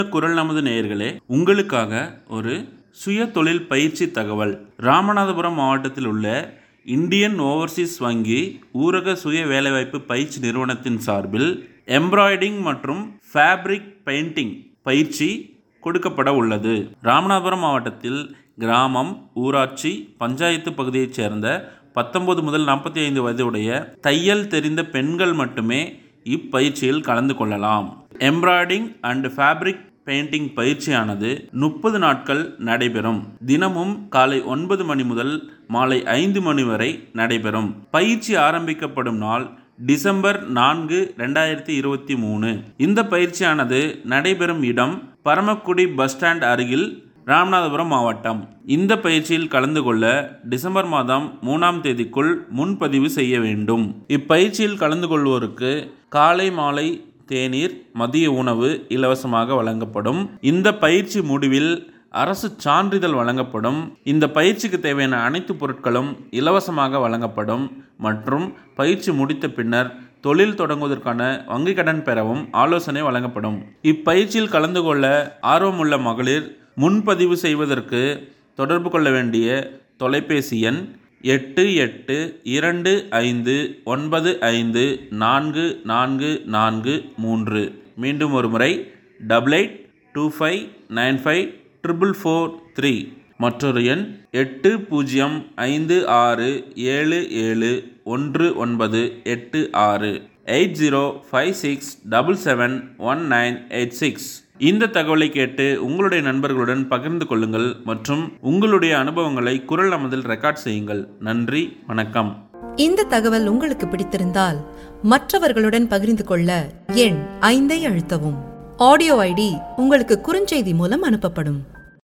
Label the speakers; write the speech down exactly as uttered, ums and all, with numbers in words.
Speaker 1: குரல் நமது நேயர்களே, உங்களுக்காக ஒரு சுய தொழில் பயிற்சி தகவல். ராமநாதபுரம் மாவட்டத்தில் உள்ள இந்தியன் ஓவர்சீஸ் வங்கி ஊரக சுய வேலைவாய்ப்பு பயிற்சி நிறுவனத்தின் சார்பில் எம்ப்ராய்டிங் மற்றும் ஃபேப்ரிக் பெயிண்டிங் பயிற்சி கொடுக்கப்பட உள்ளது. ராமநாதபுரம் மாவட்டத்தில் கிராமம், ஊராட்சி, பஞ்சாயத்து பகுதியைச் சேர்ந்த பத்தொன்பது முதல் நாற்பத்தி ஐந்து வயதுடைய தையல் தெரிந்த பெண்கள் மட்டுமே இப்பயிற்சியில் கலந்து கொள்ளலாம். எம்ப்ராய்டிங் அண்ட் ஃபேப்ரிக் பெயிண்டிங் பயிற்சியானது முப்பது நாட்கள் நடைபெறும். தினமும் காலை ஒன்பது மணி முதல் மாலை ஐந்து மணி வரை நடைபெறும். பயிற்சி ஆரம்பிக்கப்படும் நாள் டிசம்பர் நான்கு இரண்டாயிரத்தி இருபத்தி மூணு. இந்த பயிற்சியானது நடைபெறும் இடம் பரமக்குடி பஸ் ஸ்டாண்ட் அருகில், ராமநாதபுரம் மாவட்டம். இந்த பயிற்சியில் கலந்து கொள்ள டிசம்பர் மாதம் மூணாம் தேதிக்குள் முன்பதிவு செய்ய வேண்டும். இப்பயிற்சியில் கலந்து கொள்வோருக்கு காலை மாலை தேநீர், மதிய உணவு இலவசமாக வழங்கப்படும். இந்த பயிற்சி முடிவில் அரசு சான்றிதழ் வழங்கப்படும். இந்த பயிற்சிக்கு தேவையான அனைத்து பொருட்களும் இலவசமாக வழங்கப்படும் மற்றும் பயிற்சி முடித்த பின்னர் தொழில் தொடங்குவதற்கான வங்கி கடன் பெறவும் ஆலோசனை வழங்கப்படும். இப்பயிற்சியில் கலந்து கொள்ள ஆர்வமுள்ள மகளிர் முன்பதிவு செய்வதற்கு தொடர்பு கொள்ள வேண்டிய தொலைபேசி எண் எட்டு எட்டு இரண்டு ஐந்து ஒன்பது ஐந்து நான்கு நான்கு நான்கு மூன்று. மீண்டும் ஒரு முறை double eight two five nine five triple four three. மற்றொரு எண் எட்டு பூஜ்ஜியம் ஐந்து ஆறு ஏழு ஏழு ஒன்று ஒன்பது எட்டு ஆறு. Eight zero five six double seven one nine eight six. இந்த தகவலை கேட்டு உங்களுடைய நண்பர்களுடன் பகிர்ந்து கொள்ளுங்கள் மற்றும் உங்களுடைய அனுபவங்களை குரல் நமதில் ரெக்கார்ட் செய்யுங்கள். நன்றி, வணக்கம்.
Speaker 2: இந்த தகவல் உங்களுக்கு பிடித்திருந்தால் மற்றவர்களுடன் பகிர்ந்து கொள்ள எண் ஐந்தை அழுத்தவும். ஆடியோ ஐடி உங்களுக்கு குறுஞ்செய்தி மூலம் அனுப்பப்படும்.